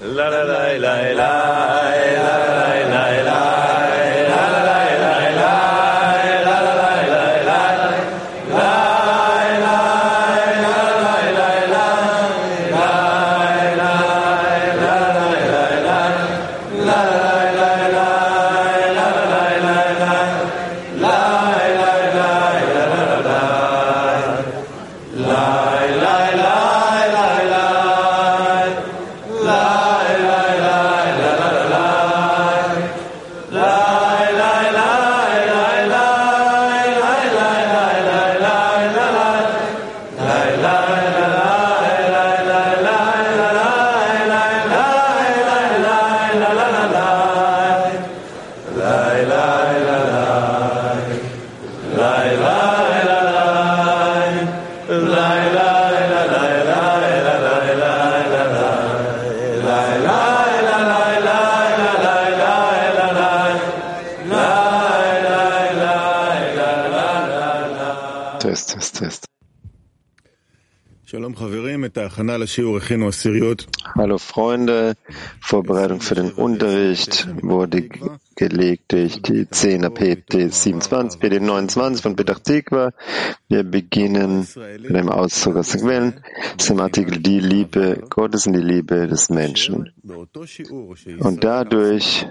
Hallo Freunde, Vorbereitung für den Unterricht wurde gelegt durch die 10er PT 27, PT 29 von Petach Tikva. Wir beginnen mit einem Auszug aus den Quellen, zum Artikel Die Liebe Gottes und die Liebe des Menschen. Und dadurch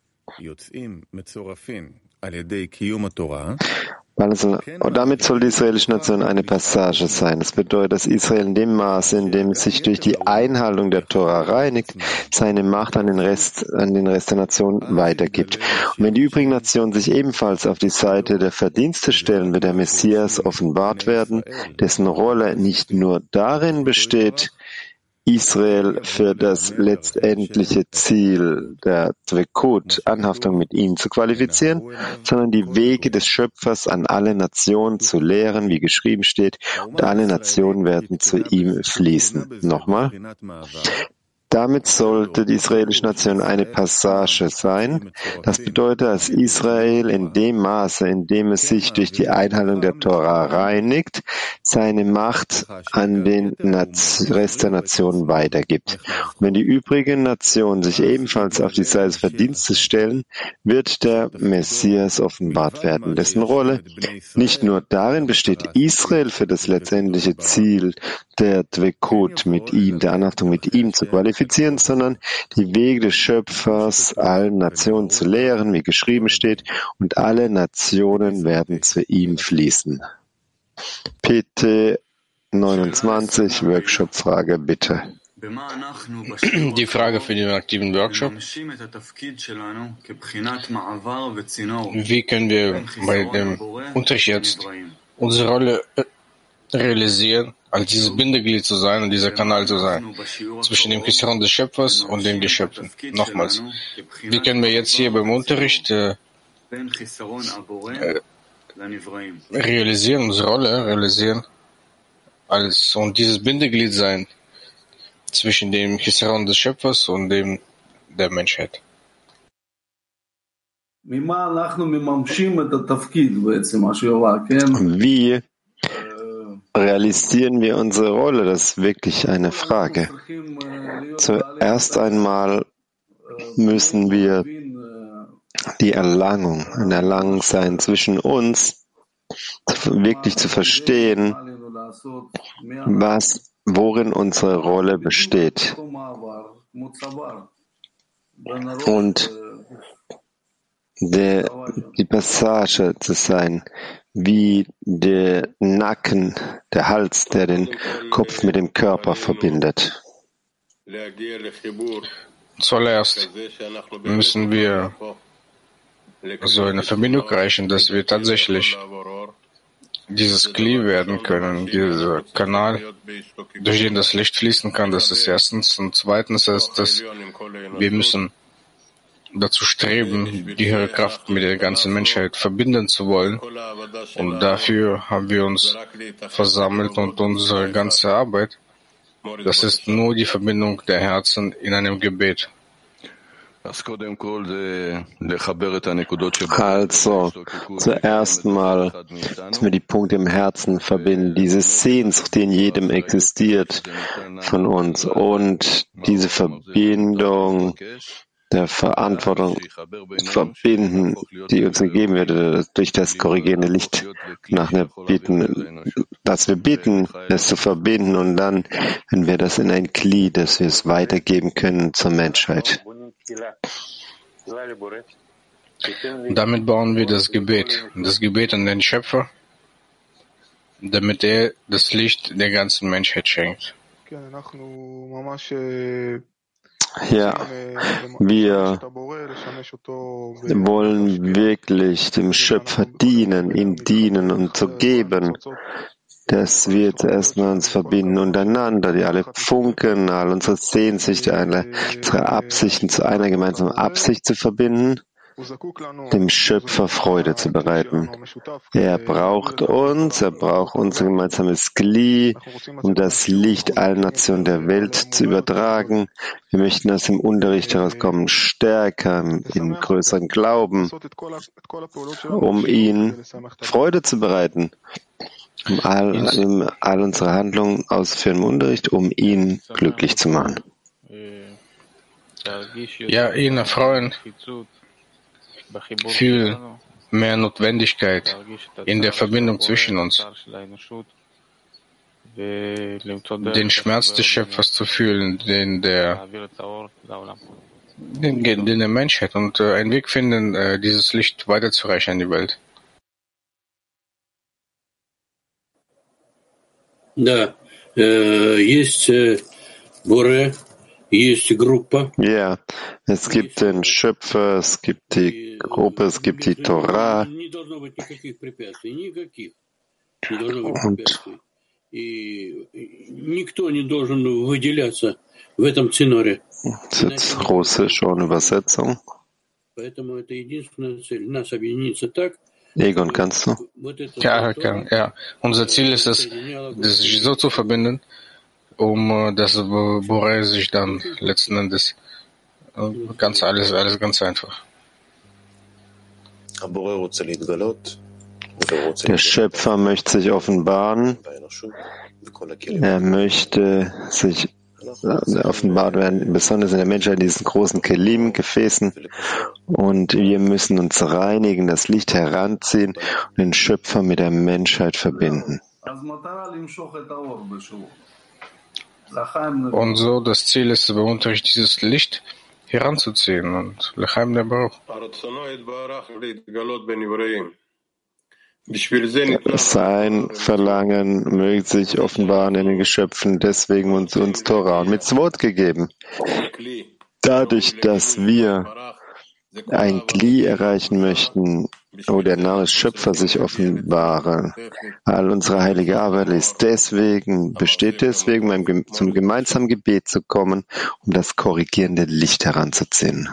und damit soll die israelische Nation eine Passage sein. Das bedeutet, dass Israel in dem Maße, in dem es sich durch die Einhaltung der Tora reinigt, seine Macht an den Rest der Nation weitergibt. Und wenn die übrigen Nationen sich ebenfalls auf die Seite der Verdienste stellen, wird der Messias offenbart werden, dessen Rolle nicht nur darin besteht, Israel für das letztendliche Ziel der Dvekut, Anhaftung mit ihm, zu qualifizieren, sondern die Wege des Schöpfers an alle Nationen zu lehren, wie geschrieben steht, und alle Nationen werden zu ihm fließen. Nochmal. Damit sollte die israelische Nation eine Passage sein. Das bedeutet, dass Israel in dem Maße, in dem es sich durch die Einhaltung der Tora reinigt, seine Macht an den Rest der Nationen weitergibt. Und wenn die übrigen Nationen sich ebenfalls auf die Seite des Verdienstes stellen, wird der Messias offenbart werden, dessen Rolle nicht nur darin besteht, Israel für das letztendliche Ziel der Dvekut mit ihm, der Anhaftung mit ihm zu qualifizieren, sondern die Wege des Schöpfers allen Nationen zu lehren, wie geschrieben steht, und alle Nationen werden zu ihm fließen. PT 29, Workshop-Frage, bitte. Die Frage für den aktiven Workshop. Wie können wir bei dem Unterricht jetzt unsere Rolle realisieren, als dieses Bindeglied zu sein und dieser Kanal zu sein, zwischen dem Chisaron des Schöpfers und den Geschöpfen? Nochmals, wie können wir jetzt hier beim Unterricht realisieren, unsere Rolle realisieren, und dieses Bindeglied sein zwischen dem Chisaron des Schöpfers und dem der Menschheit? Wie realisieren wir unsere Rolle? Das ist wirklich eine Frage. Zuerst einmal müssen wir ein Erlangen sein zwischen uns, wirklich zu verstehen, worin unsere Rolle besteht. Und die Passage zu sein, wie der Nacken, der Hals, der den Kopf mit dem Körper verbindet. Zuallererst müssen wir so eine Verbindung erreichen, dass wir tatsächlich dieses Glied werden können, dieser Kanal, durch den das Licht fließen kann. Das ist erstens. Und zweitens ist, dass wir müssen dazu streben, die höhere Kraft mit der ganzen Menschheit verbinden zu wollen. Und dafür haben wir uns versammelt und unsere ganze Arbeit, das ist nur die Verbindung der Herzen in einem Gebet. Also, zuerst mal müssen wir die Punkte im Herzen verbinden, diese Sehnsucht, die in jedem existiert von uns und diese Verbindung der Verantwortung verbinden, die uns gegeben wird durch das korrigierende Licht, nach wir bitten, dass wir bitten, es zu verbinden und dann, wenn wir das in ein Glied, dass wir es weitergeben können zur Menschheit. Damit bauen wir das Gebet an den Schöpfer, damit er das Licht der ganzen Menschheit schenkt. Ja, wir wollen wirklich dem Schöpfer dienen, ihm dienen und zu geben, dass wir zuerst mal uns verbinden untereinander, die alle Funken, all unsere Sehnsüchte, alle unsere Absichten zu einer gemeinsamen Absicht zu verbinden, dem Schöpfer Freude zu bereiten. Er braucht unser gemeinsames Glied, um das Licht allen Nationen der Welt zu übertragen. Wir möchten aus dem Unterricht herauskommen, stärker, in größeren Glauben, um ihn Freude zu bereiten, um all unsere Handlungen ausführen im Unterricht, um ihn glücklich zu machen. Ja, ihn erfreuen. Viel mehr Notwendigkeit in der Verbindung zwischen uns, den Schmerz des Schöpfers zu fühlen, den der Menschheit und einen Weg finden, dieses Licht weiterzureichen in die Welt. Да, есть Боре, есть группа. Ja, es gibt den Schöpfer, es gibt die Gruppe, es gibt die Torah. Und das ist jetzt Russisch ohne Übersetzung. Egon, kannst du? Ja. Unser Ziel ist es, das sich so zu verbinden, dass Boré sich dann letzten Endes alles ganz einfach. Der Schöpfer möchte sich offenbaren. Er möchte sich offenbart werden, besonders in der Menschheit, in diesen großen Kelim, Gefäßen. Und wir müssen uns reinigen, das Licht heranziehen und den Schöpfer mit der Menschheit verbinden. Und so, das Ziel ist beim Unterricht, dieses Licht heranzuziehen und L'chaim der Baruch. Sein Verlangen möge sich offenbaren in den Geschöpfen, deswegen uns Torah und Mitzvot gegeben. Dadurch, dass wir ein Glied erreichen möchten, wo der Name Schöpfer sich offenbare, all unsere heilige Arbeit besteht deswegen, zum gemeinsamen Gebet zu kommen, um das korrigierende Licht heranzuziehen.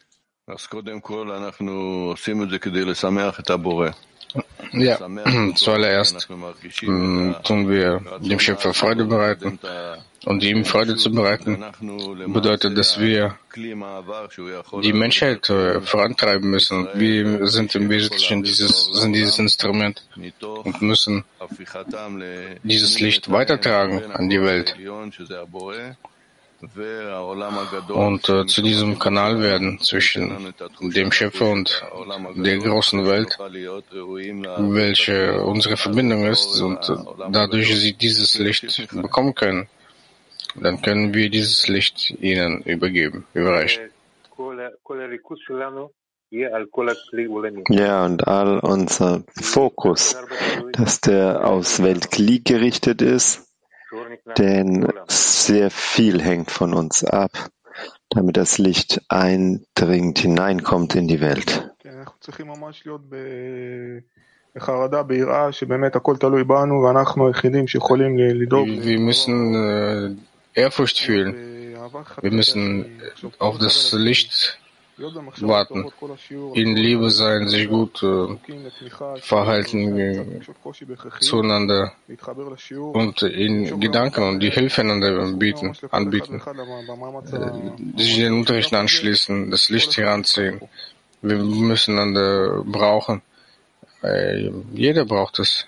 Ja, zuallererst tun wir dem Schöpfer Freude bereiten. Und ihm Freude zu bereiten, bedeutet, dass wir die Menschheit vorantreiben müssen. Wir sind im Wesentlichen dieses Instrument und müssen dieses Licht weitertragen an die Welt. Und zu diesem Kanal werden zwischen dem Schöpfer und der großen Welt, welche unsere Verbindung ist, und dadurch sie dieses Licht bekommen können. Dann können wir dieses Licht ihnen überreichen. Ja, und all unser Fokus, dass der aufs Weltglied gerichtet ist, denn sehr viel hängt von uns ab, damit das Licht eindringt, hineinkommt in die Welt. Wir müssen Ehrfurcht fühlen. Wir müssen auf das Licht warten, in Liebe sein, sich gut verhalten zueinander und in Gedanken und die Hilfe einander anbieten, sich den Unterricht anschließen, das Licht heranziehen. Wir müssen einander brauchen. Jeder braucht es.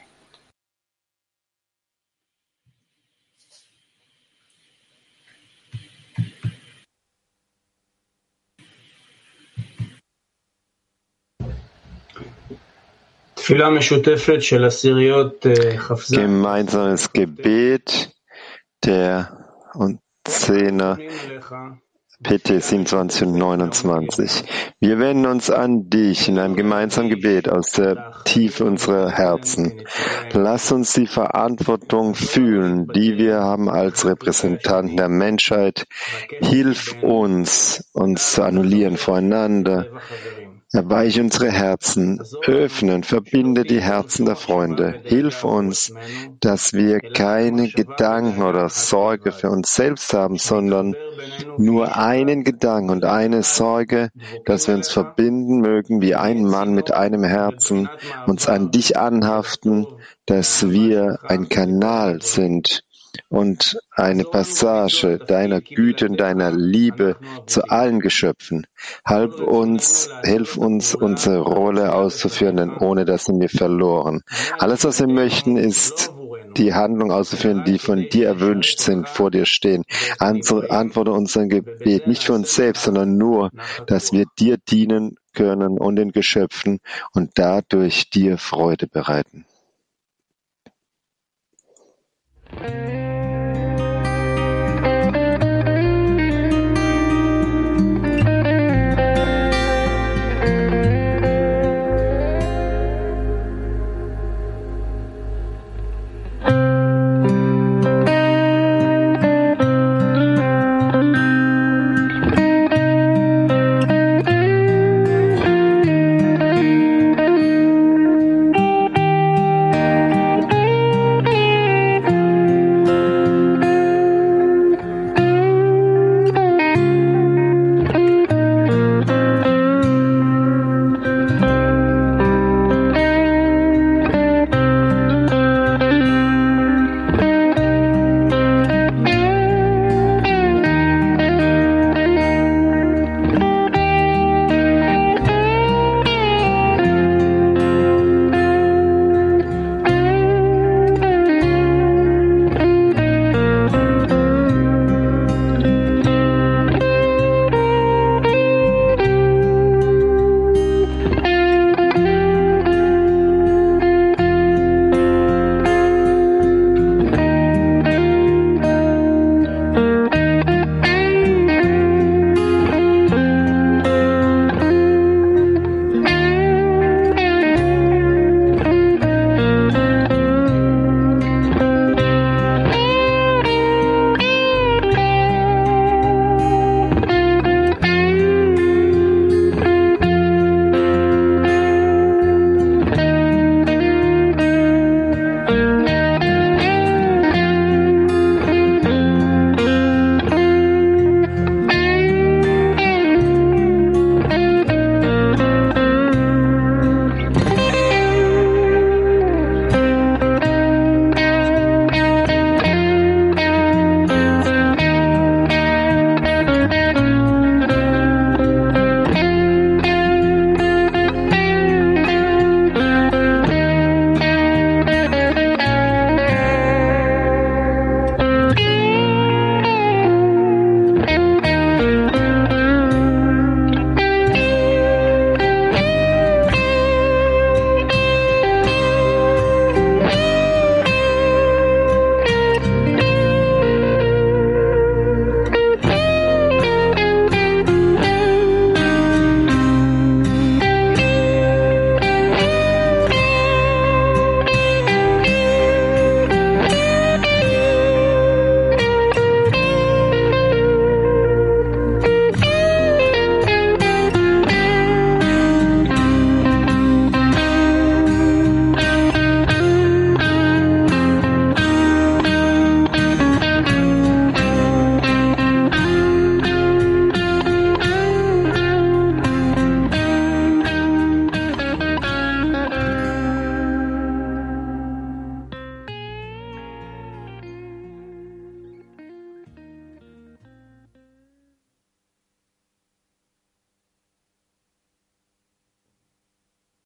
Gemeinsames Gebet der Zehner, PT 27 und 29. Wir wenden uns an dich in einem gemeinsamen Gebet aus der Tiefe unserer Herzen. Lass uns die Verantwortung fühlen, die wir haben als Repräsentanten der Menschheit. Hilf uns, uns zu annullieren voreinander. Erweiche unsere Herzen, öffne und verbinde die Herzen der Freunde. Hilf uns, dass wir keine Gedanken oder Sorge für uns selbst haben, sondern nur einen Gedanken und eine Sorge, dass wir uns verbinden mögen wie ein Mann mit einem Herzen, uns an dich anhaften, dass wir ein Kanal sind und eine Passage deiner Güte und deiner Liebe zu allen Geschöpfen. Hilf uns, unsere Rolle auszuführen, denn ohne das sind wir verloren. Alles, was wir möchten, ist die Handlung auszuführen, die von dir erwünscht sind, vor dir stehen. Antworte unser Gebet, nicht für uns selbst, sondern nur, dass wir dir dienen können und den Geschöpfen und dadurch dir Freude bereiten.